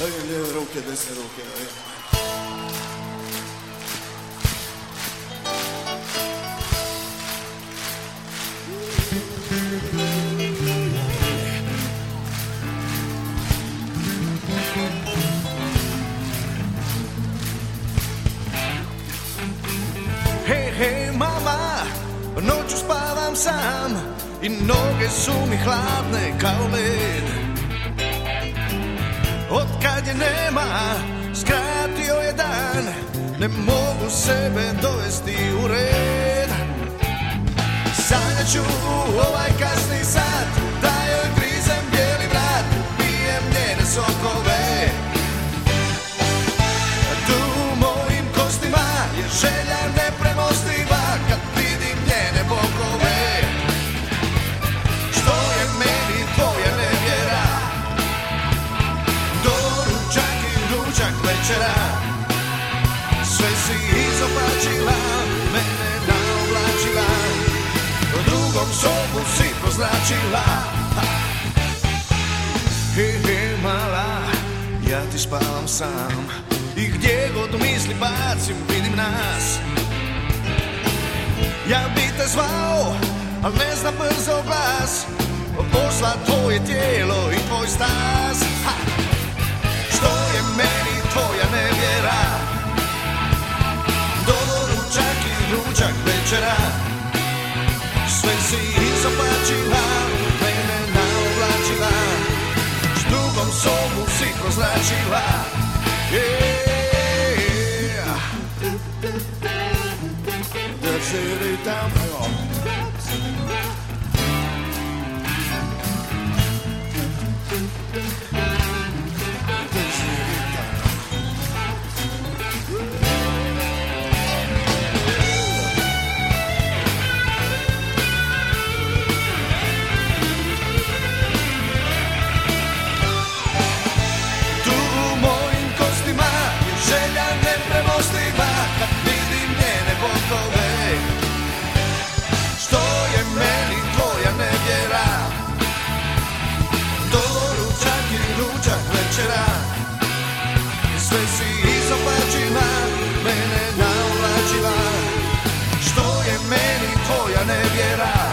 Lijeve ruke, desne ruke. Hej, hej, mama, noću spavam sam i noge su mi hladne kao led. Otkad je nema, skratio je dan, ne mogu sebe dovesti u red. Sanjaću ovaj kasni sat, da joj grizem bijeli vrat, pijem njene sokove. Tu u mojim kostima je želja nepremostiva kad vidim njene bokove. Što je meni tvoja nevjera, doručak i ručak večera. Sve si izopačila, mene naoblačila, drugom sobu si prozračila. He, mala, ja ti spavam sam i gdje god misli bacim vidim nas. Ja bi te zvao, al ne znam brzo glas, posla tvoje tijelo i tvoj stas. Što je meni tvoja nevjera, doručak i ručak večera. Sve si izopačila, mene naoblačila, s drugom sobu si prozračila. Drži ritam, evo. Što je meni tvoja nevjera, doručak i ručak večera. Sve si izopačila, mene naoblačila. Što je meni tvoja nevjera,